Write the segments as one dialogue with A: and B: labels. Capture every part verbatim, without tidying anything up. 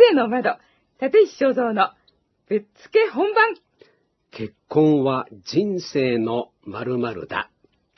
A: 生の窓、立石正蔵のぶっつけ本番。
B: 結婚は人生の〇〇だ。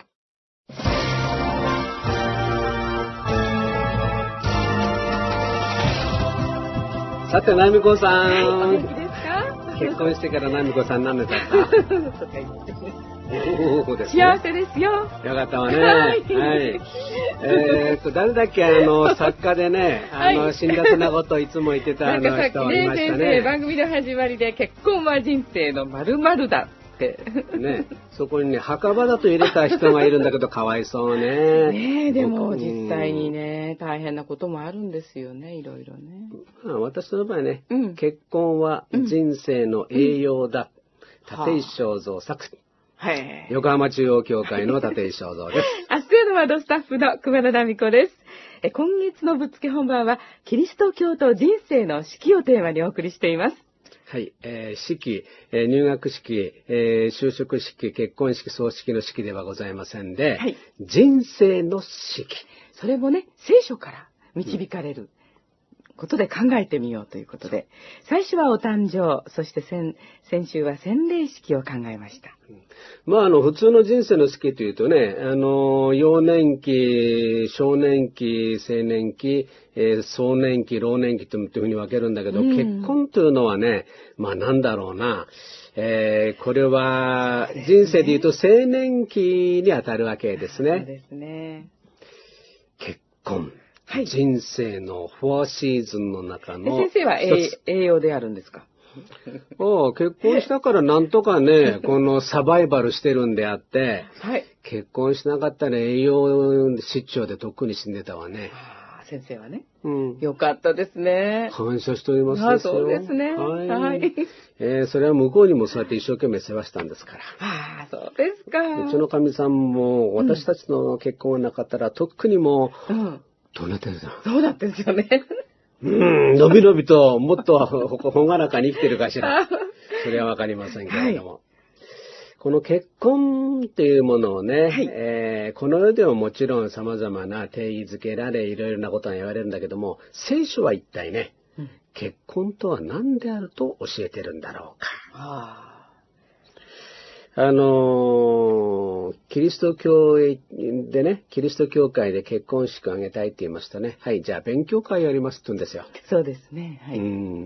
B: さて、ナミコさん、
A: はい、お元気ですか？
B: 結婚してからナミコさん何年経った
A: とか言って
B: おですね、
A: 幸せですよ。
B: よかったわね。
A: は
B: はいい。えーっと、誰だっけ、あの、作家でね、あの、
A: はい
B: 辛辣なことをいつも言ってたあ
A: なんか
B: の
A: さっきね、
B: 人いました
A: 先生、
B: ね。
A: 番組の始まりで、結婚は人生の〇〇だって。
B: ね、そこにね、墓場だと入れた人がいるんだけど、かわいそうね。
A: ねえ、でも
B: 僕
A: 実際にね、大変なこともあるんですよね、いろいろね。
B: まあ私の場合ね、
A: うん
B: 結婚は人生の栄養だ。
A: うん
B: 立石正蔵作。
A: はい。
B: 横浜中央教会の立石正蔵です。
A: アスクのワードスタッフの熊田奈美子です。え今月のぶっつけ本番は、キリスト教と人生の式をテーマにお送りしています。
B: はい、えー、式、えー、入学式、えー、就職式、結婚式、葬式の式ではございませんで、
A: はい、
B: 人生の式。
A: それもね、聖書から導かれることで考えてみようということで、最初はお誕生、そして先、先週は洗礼式を考えました。
B: まあ、あの、普通の人生の式というとね、あの、幼年期、少年期、青年期、えー、壮年期、老年期というふうに分けるんだけど、
A: うん、
B: 結婚というのはね、まあなんだろうな、えー、これは人生で言うと青年期にあたるわけですね。
A: そうですね。
B: 結婚。
A: はい、
B: 人生のフォアシーズンの中の。
A: 先生は栄養であるんですか？
B: お結婚したからなんとかね、このサバイバルしてるんであって、
A: はい、
B: 結婚しなかったら栄養失調でとっくに死んでたわね。
A: あ先生はね、
B: うん、
A: よかったですね。
B: 感謝しております
A: あそうですね。
B: はい。
A: はい、
B: えー、それは向こうにもそうやって一生懸命世話したんですから。
A: ああ、そうですか。
B: うちのかみさんも私たちの結婚がなかったら、とっくにもう、うんどうなってるんだ
A: そうなんですよね。
B: うん、のびのびともっとほがらかに生きてるかしら。それはわかりませんけれども。はい、この結婚っていうものをね、はい、えー、この世でももちろん様々な定義づけられ、いろいろなことが言われるんだけども、聖書は一体ね、うん、結婚とは何であると教えてるんだろうか。ああのー、キリスト教でね、キリスト教会で結婚式を挙げたいって言いますとね、はい、じゃあ勉強会やりますって言うんですよ。
A: そうですね。はい。
B: うん。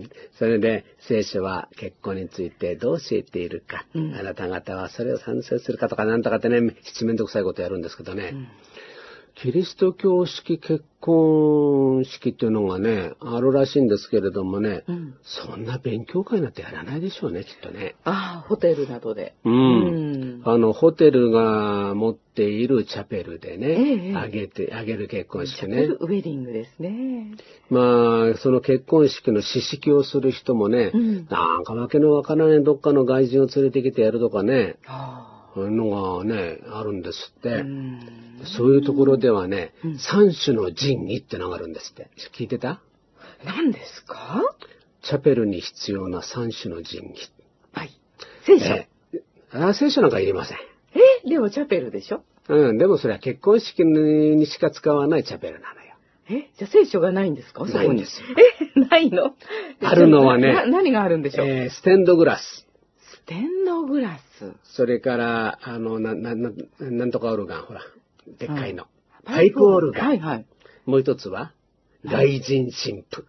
B: それで、聖書は結婚についてどう教えているか、うん、あなた方はそれを賛成するかとかなんとかってね、七面倒くさいことやるんですけどね、うん、キリスト教式結婚式っていうのがね、あるらしいんですけれどもね、うん、そんな勉強会なんてやらないでしょうね、きっとね。
A: ああ、ホテルなどで。
B: うん。うん、あの、ホテルが持っているチャペルでね、ええ、あげて、あげる結婚式ね。
A: チャペルウェディングですね。
B: まあ、その結婚式の司式をする人もね、うん、なんかわけのわからないどっかの外人を連れてきてやるとかね、そういうのがね、あるんですって。うんそういうところではね、うん、三種の神器ってのがあるんですって。聞いてた？
A: 何ですか？
B: チャペルに必要な三種の神器。
A: はい。聖書。
B: えー、あ聖書なんかいりません。
A: えでもチャペルでしょ？
B: うん、でもそれは結婚式にしか使わないチャペルなのよ。
A: えじゃあ聖書がないんですか？
B: ないんですよ。
A: えないの？
B: あるのはね。
A: な何があるんでしょう？
B: えー、ステンドグラス。
A: ステンドグラス。
B: それから、あの、な、な、な、なんとかオルガン、ほら。でっかいの。うん、パイプオルガン。
A: はいはい。
B: もう一つは、外人神父。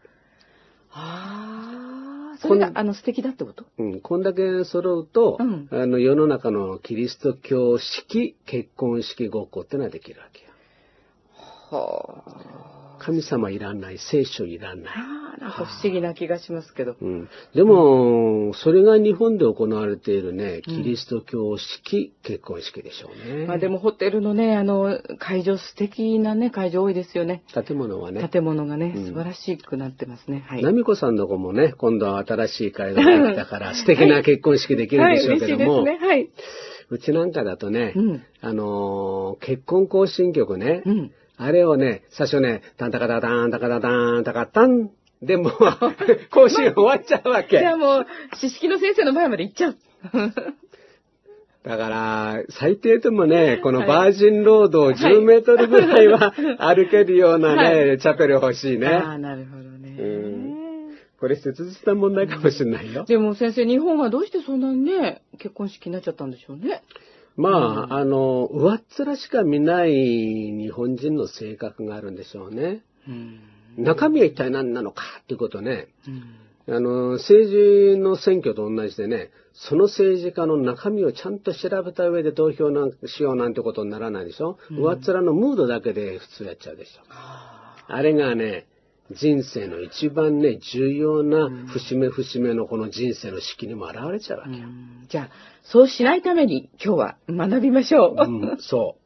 A: ああ、それが、あの、素敵だってこと？
B: うん。こんだけ揃うと、うん、あの、世の中のキリスト教式結婚式ごっこってのはできるわけよ。はあ。神様いらない、聖書いらない。
A: ああ、なんか不思議な気がしますけど。
B: うん。でも、うん、それが日本で行われているね、キリスト教式結婚式でしょうね。
A: うん、まあでもホテルのね、あの、会場素敵なね、会場多いですよね。
B: 建物はね。
A: 建物がね、素晴らしくなってますね。
B: はい。ナミコさんの子もね、今度は新しい会場が来たから素敵な結婚式できるんでしょうけども。
A: はい、はい、嬉しいですね。はい。
B: うちなんかだとね、うん、あのー、結婚行進曲ね、うん、あれをね、最初ね、タンタカタタンタカタタンタカタンでもう、行進終わっちゃうわけ。
A: じゃあもう、知識の先生の前まで行っちゃう。
B: だから、最低でもね、このバージンロードをじゅうメートルぐらいは歩けるようなね、はい、チャペル欲しいね。
A: ああ、なるほどね。
B: うんこれ切実な問題かもしれないよ。
A: でも先生、日本はどうしてそんなにね、結婚式になっちゃったんでしょうね。
B: まあ、うん、あの、上っ面しか見ない日本人の性格があるんでしょうね。うん、中身は一体何なのかっていうことね。うん、あの、政治の選挙と同じでね、その政治家の中身をちゃんと調べた上で投票なんしようなんてことにならないでしょ。うん、上っ面のムードだけで普通やっちゃうでしょ。あれがね、人生の一番ね、重要な節目節目のこの人生の式にも現れちゃうわけよ。うん、
A: じゃあ、そうしないために今日は学びましょう。
B: うん、そう。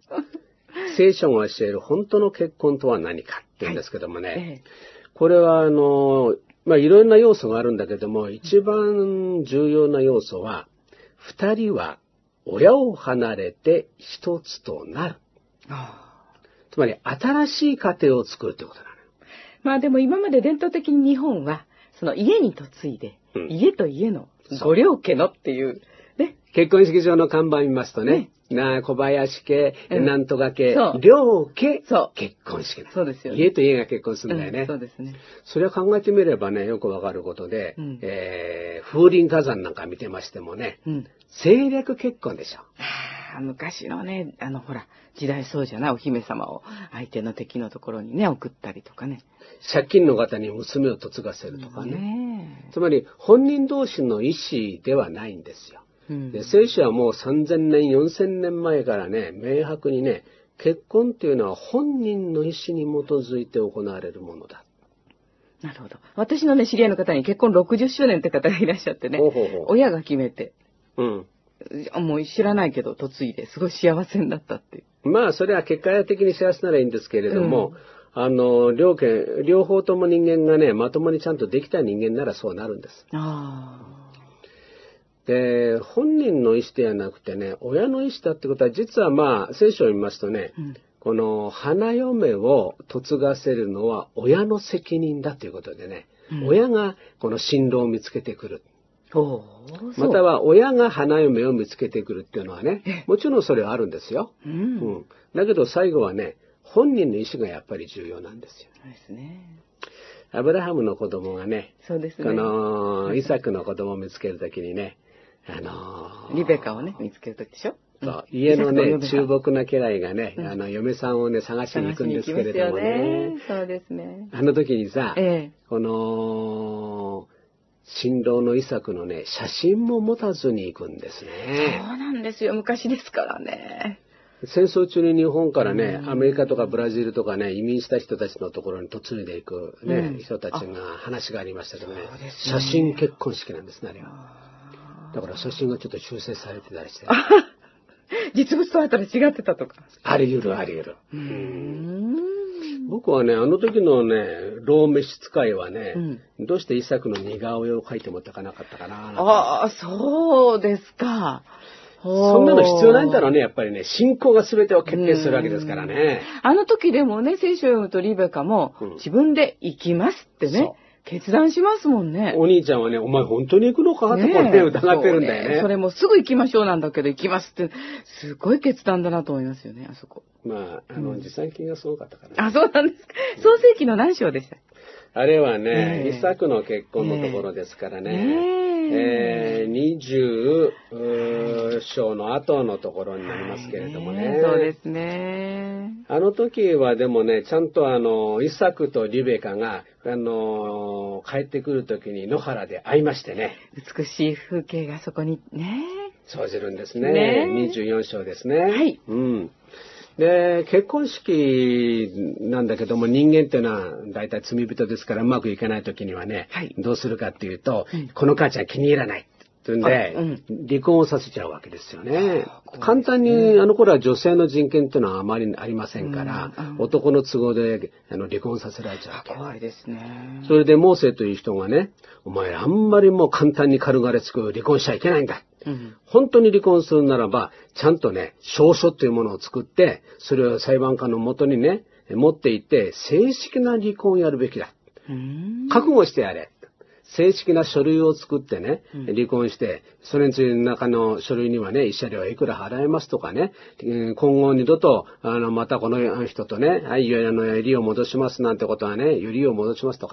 B: 聖書が教える本当の結婚とは何かって言うんですけどもね、はいええ、これはあの、まあいろんな要素があるんだけども、一番重要な要素は、二人は親を離れて一つとなる。ああ、つまり新しい家庭を作るってことなの。
A: まあでも今まで伝統的に日本は、その家に嫁いで、うん、家と家のご両家のっていう、ね。
B: 結婚式場の看板見ますとね、ねな小林家、うん、なんとか家、両家、結婚式
A: そうですよね。
B: 家と家が結婚するんだよね。
A: うん、そうですね。
B: それを考えてみればね、よくわかることで、うん、えー、風林火山なんか見てましてもね、うん、政略結婚でしょ。
A: 昔のね、あのほら、時代そうじゃないお姫様を相手の敵のところにね、送ったりとかね。
B: 借金の方に娘を嫁がせるとかね。ねつまり本人同士の意思ではないんですよ。うん、で聖書はもうさんぜんねん、よんせんねんまえからね、明白にね、結婚っていうのは本人の意思に基づいて行われるものだ。
A: なるほど。私のね、知り合いの方に結婚ろくじゅっしゅうねんって方がいらっしゃってね、ほうほうほう親が決めて。うん。もう知らないけど嫁いですごい幸せになったっていう。
B: まあそれは結果的に幸せならいいんですけれども、うん、あの両家両方とも人間がねまともにちゃんとできた人間ならそうなるんです。あで本人の意思ではなくてね親の意思だってことは実はまあ聖書を見ますとね、うん、この花嫁を嫁がせるのは親の責任だということでね、うん、親がこの新郎を見つけてくる。または親が花嫁を見つけてくるっていうのはね、もちろんそれはあるんですよ。うんうん、だけど最後はね、本人の意思がやっぱり重要なんですよ。そうですね。アブラハムの子供がね、そうですねこのイサクの子供を見つけるときにね、あのー、
A: リベカをね、見つけるときでしょ。
B: そう家のね、忠睦な家来がね、うん、あの、嫁さんをね、探しに行くんですけれどもね。
A: ねそうですね。
B: あの時にさ、ええ、この、新郎のイサクのね、写真も持たずに行くんですね。
A: そうなんですよ。昔ですからね。
B: 戦争中に日本からね、アメリカとかブラジルとかね、移民した人たちのところに嫁いでいくね、うん、人たちが話がありましたけどね、ね写真結婚式なんですね、あれは。だから写真がちょっと修正されてたりして。
A: 実物とあったら違ってたとか。
B: あり得る、あり得る。うん僕はね、あの時のね、老召使いはね、うん、どうしてイサクの似顔絵を描いてもらかなかったかな。
A: ああ、そうですか。
B: そんなの必要ないんだろうね、やっぱりね。信仰が全てを決定するわけですからね。
A: あの時でもね、聖書を読むとリベカも、うん、自分で行きますってね、決断しますもんね。
B: お兄ちゃんはね、お前本当に行くのかってこうね、疑ってるんだよね。
A: ねそれもすぐ行きましょうなんだけど、行きますって、すごい決断だなと思いますよね、あそこ。
B: まあ、あの、持参金がすごかったからね。
A: あ、そうなんですか。創世記の何章でした？
B: あれはね、イサクの結婚のところですからね。えー、にじゅう章の後のところになりますけれどもね。
A: そうですね。
B: あの時はでもね、ちゃんとあの、イサクとリベカが、あの、帰ってくる時に野原で会いましてね。
A: 美しい風景がそこにね。
B: 生じるんですね。ねにじゅうよん章ですね。はい。うん。で、結婚式なんだけども人間っていうのは大体罪人ですからうまくいかない時にはね、はい、どうするかっていうと、うん、この母ちゃん気に入らないって言うんで、うん、離婚をさせちゃうわけですよね。簡単にあの頃は女性の人権っていうのはあまりありませんから、うんうん、男の都合であの離婚させられちゃうわけ。
A: 怖いですね。
B: それでモーセという人がね、お前あんまりもう簡単に軽々しく離婚しちゃいけないんだ。うん、本当に離婚するならば、ちゃんとね、証書というものを作って、それを裁判官のもとにね、持っていって、正式な離婚をやるべきだ。覚悟してやれ。正式な書類を作ってね、離婚して、それについて中の書類にはね、慰謝料はいくら払えますとかね、今後二度と、あの、またこの人とね、はい、あの、利を戻しますなんてことはね、利を戻しますとか。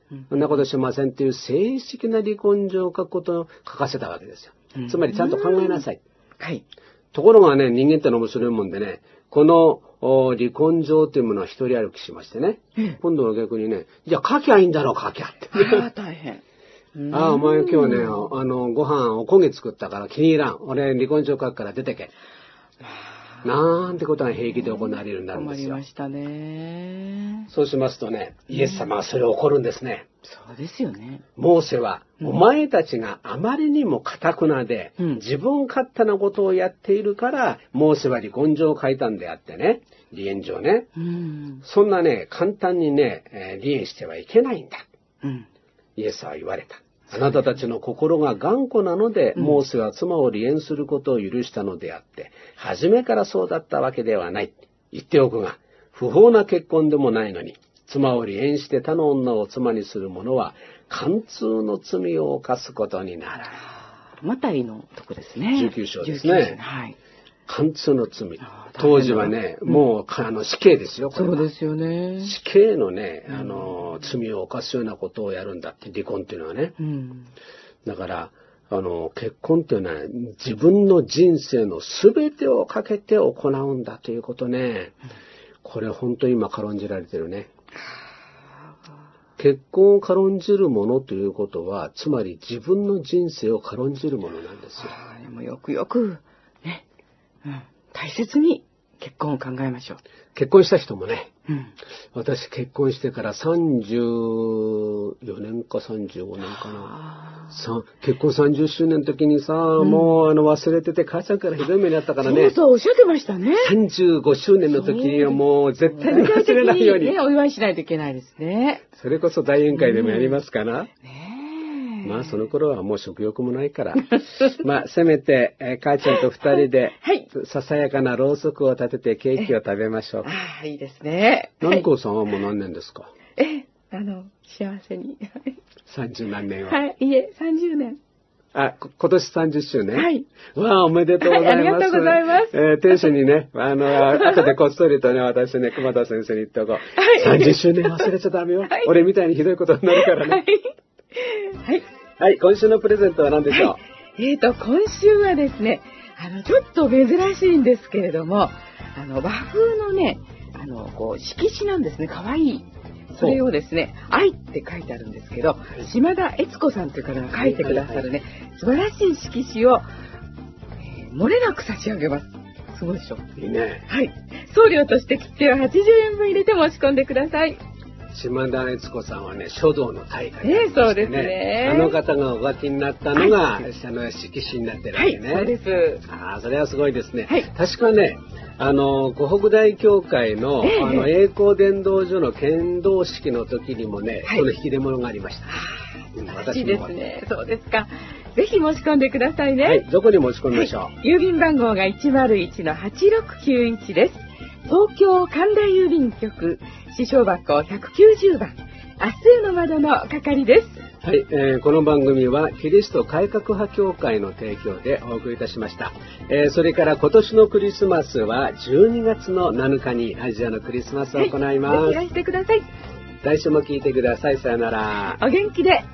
B: そんなことしませんっていう正式な離婚状を書くことを書かせたわけですよ。つまりちゃんと考えなさい。
A: はい。
B: ところがね、人間ってのは面白いもんでね、この離婚状というものは一人歩きしましてね、今度は逆にね、じゃあ書きゃいいんだろう、書きゃって。
A: ああ、大変。
B: ああ、お前今日ね、あの、ご飯おこげ作ったから気に入らん。俺離婚状書くから出てけ。なんてことが平気で行われるようになるんですよ。
A: 困りましたね。
B: そうしますとね、イエス様はそれを怒るんですね。
A: そうですよね。
B: モーセは、お前たちがあまりにも堅くなで、うん、自分勝手なことをやっているから、モーセは離婚状を書いたんであってね、離縁状ね。うん、そんなね、簡単にね、えー、離縁してはいけないんだ。うん、イエスは言われた。あなたたちの心が頑固なので、うん、モーセは妻を離縁することを許したのであって、初めからそうだったわけではない。言っておくが、不法な結婚でもないのに、妻を離縁して他の女を妻にする者は、貫通の罪を犯すことになる。
A: マタイのとこですね。
B: じゅうきゅう章ですね。
A: はい。
B: 貫通の罪。当時はね、うん、もうあの死刑ですよ。
A: そうですよね。
B: 死刑のね、あの、罪を犯すようなことをやるんだって、離婚っていうのはね。うん、だから、あの、結婚っていうのは自分の人生の全てをかけて行うんだということね。うん、これ本当に今軽んじられてるね。結婚を軽んじるものということは、つまり自分の人生を軽んじるものなんですよ。
A: あでもよくよく、ね、うん、大切に結婚を考えましょう。
B: 結婚した人もね、うん、私結婚してからさんじゅうよねんかさんじゅうごねんかな。さ結婚さんじゅっしゅうねんの時にさ、うん、もうあの忘れてて母ちゃんからひどい目にあったからね。
A: そうそう、おっしゃってましたね。
B: さんじゅうごしゅうねんの時にはもう絶対に忘れないように。
A: ね、お祝いしないといけないですね。
B: それこそ大宴会でもやりますかな。うんねまあその頃はもう食欲もないから。まあせめて、えー、母ちゃんと二人で、はい、ささやかなろうそくを立ててケーキを食べましょう。
A: ああ、いいですね。
B: 南光さんはもう何年ですか？
A: え、あの、幸せに。
B: 三十何年は。
A: はい、いえ、三十年。
B: あ、今年さんじゅっしゅうねん。
A: はい。
B: わあ、おめでとうございます。はい、あ
A: りがとうございます。
B: えー、亭主にね、あの、後でこっそりとね、私ね、熊田先生に言っておこう。はい。さんじゅっしゅうねん忘れちゃダメよ。はい。俺みたいにひどいことになるからね。はい。はい。はい、今週のプレゼントは何でしょう？はい、
A: えーと、今週はですね、あの、ちょっと珍しいんですけれども、あの、和風のね、あの、こう、色紙なんですね、かわいい。それをですね、愛って書いてあるんですけど、島田悦子さんという方が書いてくださるね、素晴らしい色紙を、えー、漏れなく差し上げます。すごいでしょ？
B: いいね。
A: はい。送料として切手をはちじゅうえんぶん入れて申し込んでください。
B: 島田悦子さんはね、書道の大会
A: ね、そうですね。
B: あの方がお書きになったのが、はい、あの色紙になってるわけね。
A: はい、そうです。
B: ああ、それはすごいですね。はい、確かね、あの、湖北大教会の、えー、あの、栄光伝道所の剣道式の時にもね、はい、その引き出物がありました。
A: うん、私もですね。そうですか。ぜひ申し込んでくださいね。
B: はい、どこに申し込みましょう。はい、
A: 郵便番号が いちまるいちのはちろくきゅういち です。東京神田郵便局支所箱ひゃくきゅうじゅうばん、明日への窓の係です。
B: はい、えー、この番組はキリスト改革派協会の提供でお送りいたしました。えー、それから今年のクリスマスはじゅうにがつのなのかにアジアのクリスマスを行います。
A: はい、ぜひいらしてください。
B: 来週も聞いてください。さよなら。
A: お元気で。